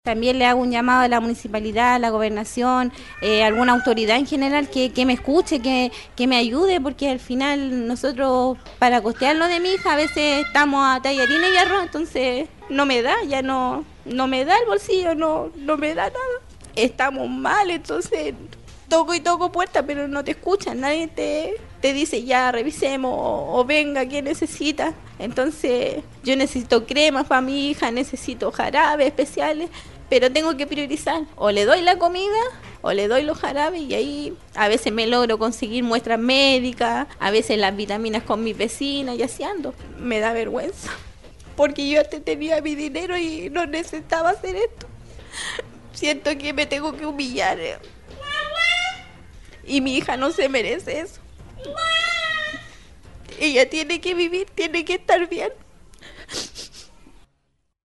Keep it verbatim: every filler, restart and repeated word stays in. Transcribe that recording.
También le hago un llamado a la municipalidad, a la gobernación, eh, alguna autoridad en general que, que me escuche, que, que me ayude, porque al final nosotros para costear lo de mi hija a veces estamos a tallarines y arroz, entonces no me da, ya no, no me da el bolsillo, no, no me da nada. Estamos mal, entonces toco y toco puertas, pero no te escuchan, nadie te, te dice ya revisemos o, o venga, ¿qué necesita? Entonces yo necesito cremas para mi hija, necesito jarabes especiales, pero tengo que priorizar, o le doy la comida o le doy los jarabes y ahí a veces me logro conseguir muestras médicas, a veces las vitaminas con mis vecinas y así ando. Me da vergüenza, porque yo antes tenía mi dinero y no necesitaba hacer esto. Siento que me tengo que humillar. eh. Y mi hija no se merece eso. Ella tiene que vivir, tiene que estar bien.